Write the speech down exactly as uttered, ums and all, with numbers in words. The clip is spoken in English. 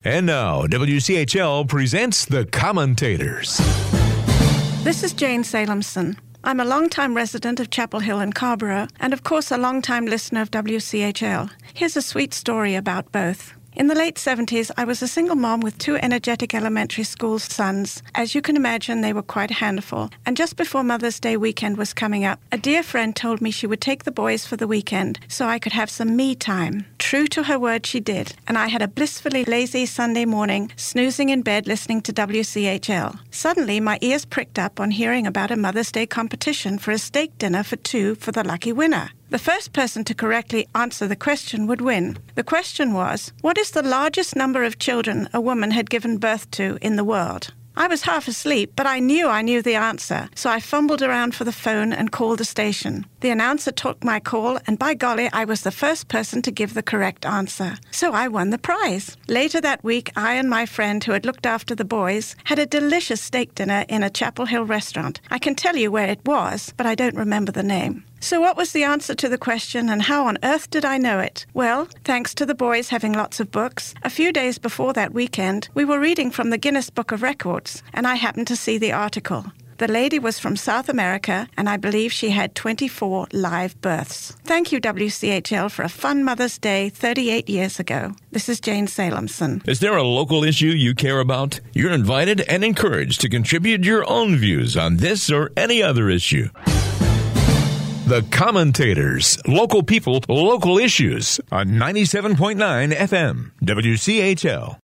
And now, W C H L presents The Commentators. This is Jane Salemson. I'm a long-time resident of Chapel Hill in Scarborough, and of course a long-time listener of W C H L. Here's a sweet story about both. In the late seventies, I was a single mom with two energetic elementary school sons. As you can imagine, they were quite a handful. And just before Mother's Day weekend was coming up, a dear friend told me she would take the boys for the weekend so I could have some me time. True to her word, she did. And I had a blissfully lazy Sunday morning, snoozing in bed listening to W C H L. Suddenly, my ears pricked up on hearing about a Mother's Day competition for a steak dinner for two for the lucky winner. The first person to correctly answer the question would win. The question was, what is the largest number of children a woman had given birth to in the world? I was half asleep, but I knew I knew the answer, so I fumbled around for the phone and called the station. The announcer took my call, and by golly, I was the first person to give the correct answer. So I won the prize. Later that week, I and my friend who had looked after the boys had a delicious steak dinner in a Chapel Hill restaurant. I can tell you where it was, but I don't remember the name. So what was the answer to the question, and how on earth did I know it? Well, thanks to the boys having lots of books, a few days before that weekend, we were reading from the Guinness Book of Records, and I happened to see the article. The lady was from South America, and I believe she had twenty-four live births. Thank you, W C H L, for a fun Mother's Day thirty-eight years ago. This is Jane Salemson. Is there a local issue you care about? You're invited and encouraged to contribute your own views on this or any other issue. The Commentators, local people, local issues on ninety-seven point nine F M, W C H L.